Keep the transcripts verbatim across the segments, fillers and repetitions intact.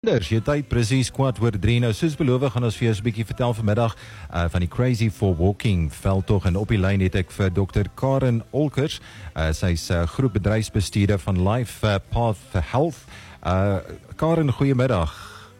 Jy tyd presies kwart oor drie. Nou soos beloof gaan ons vir jou 'n bietjie vertel vanmiddag uh, van die Crazy for Walking veldtog, en op die lyn het ek vir dokter Karen Olkers. Uh, Sy's uh, groepbedryfsbestuurder van Life uh, Path Health. Uh, Karen, goeiemiddag.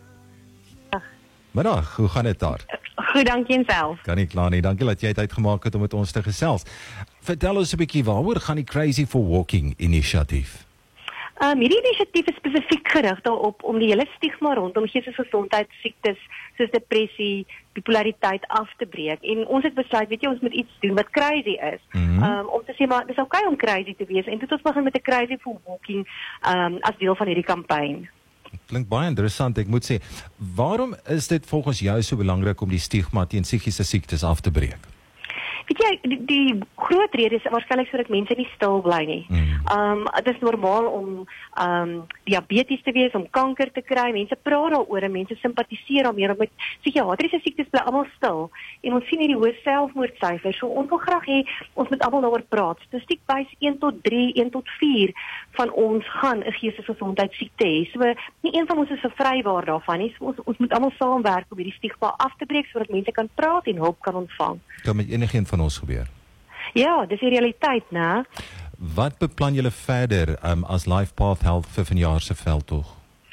Middag, hoe gaan dit daar? Goed, dankie en self. Kan nie kla nie. Dankie dat jy tyd gemaak het om met ons te gesels. Vertel ons 'n bietjie, waaroor gaan die Crazy for Walking inisiatief? Um, hierdie inisiatief is spesifiek gerig daarop om die hele stigma rondom geestesgesondheidssiektes soos depressie, bipolariteit af te breek. En ons het besluit, weet jy, ons moet iets doen wat crazy is. Mm-hmm. um, om te sê, maar dis okay om crazy te wees. En toe het ons begin met 'n Crazy for Walking um, as deel van hierdie kampanje. Klink baie interessant. Ek moet sê, waarom is dit volgens jou so belangrik om die stigma teen psigiese siektes af te breek? Weet jy, die, die groot rede is waarskynlik sodat mense nie stil bly nie. Mm. Um, het is normaal om um, diabetes te wees, om kanker te kry. Mense praat daaroor en mense simpatiseer daarmee. Met psigiatriese siektes bly almal stil. En ons sien hierdie hoë selfmoordsyfers. So ons wil graag hê ons moet almal daaroor praat. Statistiek wys een tot drie, een tot vier van ons gaan 'n geestesgesondheidsiekte hê. So nie een van ons is vervrybaar daarvan nie. So ons ons moet almal saamwerk om hierdie stigma af te breek sodat mense kan praat en hulp kan ontvang. Kan met enigeen van ons gebeur? Ja, dis die realiteit, né? Wat beplan julle verder um, as Life Path Health vir vanjaar se veldtog?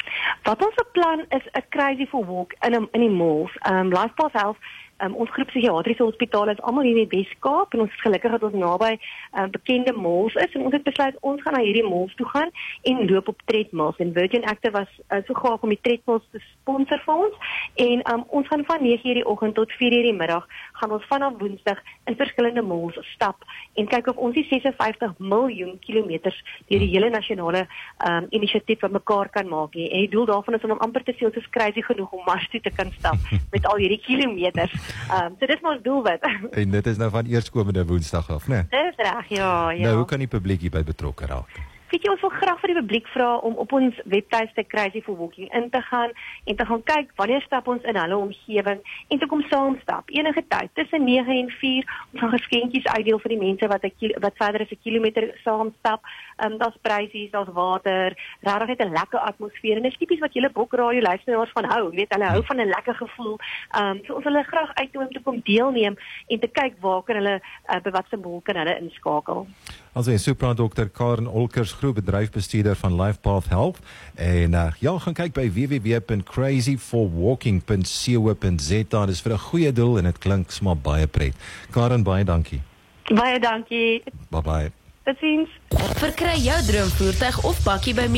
Wat ons beplan is 'n Crazy for Walk in in die malls. Um, Life Path Health, um, ons groep psigiatriese hospitale is almal hier in die Weskaap, en ons is gelukkig dat ons naby um, bekende malls is, en ons het besluit ons gaan na hierdie malls toe gaan en loop op tredmills. En Virgin Active was uh, so gaaf om die tredmills te sponsor vir ons, en um, ons gaan van nege uur die oggend tot vier uur die middag gaan ons vanaf Woensdag in verskillende malls stap en kyk of ons die ses en vyftig miljoen kilometers deur die hele nasionale um, inisiatief wat mekaar kan maak nie. En die doel daarvan is om hom amper te sê ons is crazy genoeg om Mars toe te kan stap met al hierdie kilometers. Um, so dis maar ons doelwit. En dit is nou van eerskomende Woensdag af, né? Dis reg, ja, ja. Nou, hoe kan die publiek hierby betrokke raak? Weet jy, ons wil graag vir die publiek vra om op ons webtuiste Crazy for Walking in te gaan en te gaan kyk wanneer stap ons in hulle omgewing en te kom saam stap. Enige tyd tussen nege en vier, ons gaan geskenkies uitdeel vir die mense wat 'n wat verder as 'n kilometer saam stap. Um, daar's prysies, daar's water, regtig net 'n lekker atmosfeer, en dit is tipies wat julle Bokradio luisteraars van hou. Weet, hulle hou van 'n lekker gevoel. Um, so ons wil hulle graag uitnooi om te kom deelneem en te kyk waar kan hulle uh, by wat symbool kan hulle inskakel. Also en so praat dokter Karen Olkers, groepbedryfsbestuurder van Life Path Health. En uh, ja, gaan kyk by w w w punt crazy for walking punt co punt z a. Dis vir 'n goeie doel en dit klink sommer baie pret. Karen, baie dankie. Baie dankie. Bye bye. Totsiens. Verkry jou droomvoertuig of bakkie by